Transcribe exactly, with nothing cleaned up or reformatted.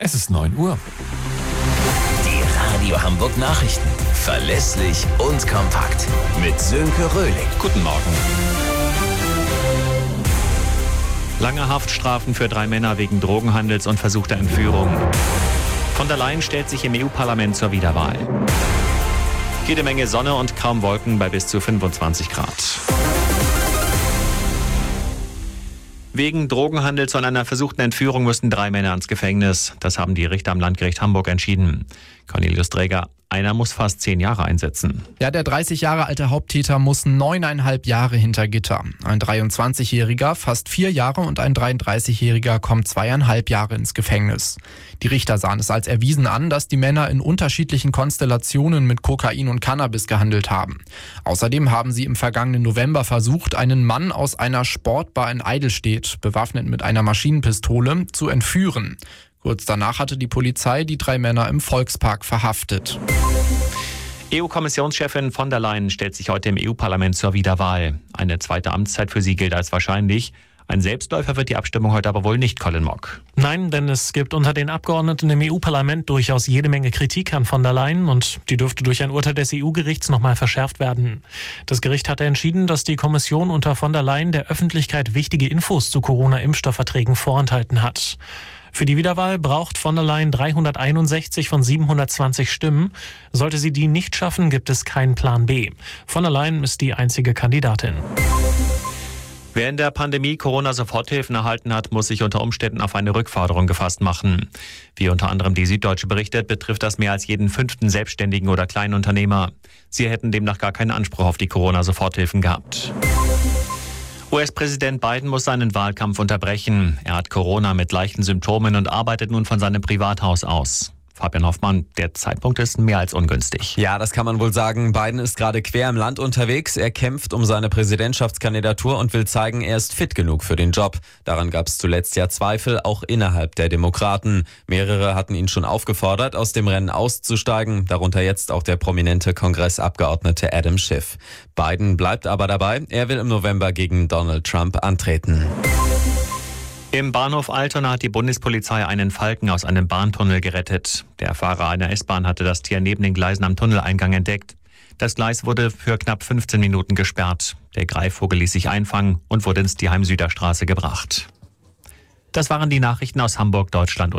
Es ist neun Uhr. Die Radio Hamburg Nachrichten. Verlässlich und kompakt. Mit Sönke Röhling. Guten Morgen. Lange Haftstrafen für drei Männer wegen Drogenhandels und versuchter Entführung. Von der Leyen stellt sich im E U-Parlament zur Wiederwahl. Jede Menge Sonne und kaum Wolken bei bis zu fünfundzwanzig Grad. Wegen Drogenhandels und einer versuchten Entführung mussten drei Männer ins Gefängnis. Das haben die Richter am Landgericht Hamburg entschieden. Cornelius Dräger, einer muss fast zehn Jahre einsetzen. Ja, der dreißig Jahre alte Haupttäter muss neuneinhalb Jahre hinter Gitter. Ein dreiundzwanzigjähriger fast vier Jahre und ein dreiunddreißigjähriger kommt zweieinhalb Jahre ins Gefängnis. Die Richter sahen es als erwiesen an, dass die Männer in unterschiedlichen Konstellationen mit Kokain und Cannabis gehandelt haben. Außerdem haben sie im vergangenen November versucht, einen Mann aus einer Sportbar in Eidelstedt, bewaffnet mit einer Maschinenpistole, zu entführen. Kurz danach hatte die Polizei die drei Männer im Volkspark verhaftet. E U-Kommissionschefin von der Leyen stellt sich heute im E U-Parlament zur Wiederwahl. Eine zweite Amtszeit für sie gilt als wahrscheinlich. Ein Selbstläufer wird die Abstimmung heute aber wohl nicht, Colin Mock. Nein, denn es gibt unter den Abgeordneten im E U-Parlament durchaus jede Menge Kritik an von der Leyen und die dürfte durch ein Urteil des E U-Gerichts nochmal verschärft werden. Das Gericht hatte entschieden, dass die Kommission unter von der Leyen der Öffentlichkeit wichtige Infos zu Corona-Impfstoffverträgen vorenthalten hat. Für die Wiederwahl braucht von der Leyen dreihunderteinundsechzig von siebenhundertzwanzig Stimmen. Sollte sie die nicht schaffen, gibt es keinen Plan B. Von der Leyen ist die einzige Kandidatin. Wer in der Pandemie Corona-Soforthilfen erhalten hat, muss sich unter Umständen auf eine Rückforderung gefasst machen. Wie unter anderem die Süddeutsche berichtet, betrifft das mehr als jeden fünften Selbstständigen oder Kleinunternehmer. Sie hätten demnach gar keinen Anspruch auf die Corona-Soforthilfen gehabt. U S-Präsident Biden muss seinen Wahlkampf unterbrechen. Er hat Corona mit leichten Symptomen und arbeitet nun von seinem Privathaus aus. Fabian Hoffmann, der Zeitpunkt ist mehr als ungünstig. Ja, das kann man wohl sagen. Biden ist gerade quer im Land unterwegs. Er kämpft um seine Präsidentschaftskandidatur und will zeigen, er ist fit genug für den Job. Daran gab es zuletzt ja Zweifel, auch innerhalb der Demokraten. Mehrere hatten ihn schon aufgefordert, aus dem Rennen auszusteigen, darunter jetzt auch der prominente Kongressabgeordnete Adam Schiff. Biden bleibt aber dabei. Er will im November gegen Donald Trump antreten. Im Bahnhof Altona hat die Bundespolizei einen Falken aus einem Bahntunnel gerettet. Der Fahrer einer S-Bahn hatte das Tier neben den Gleisen am Tunneleingang entdeckt. Das Gleis wurde für knapp fünfzehn Minuten gesperrt. Der Greifvogel ließ sich einfangen und wurde ins Tierheim Süderstraße gebracht. Das waren die Nachrichten aus Hamburg, Deutschland und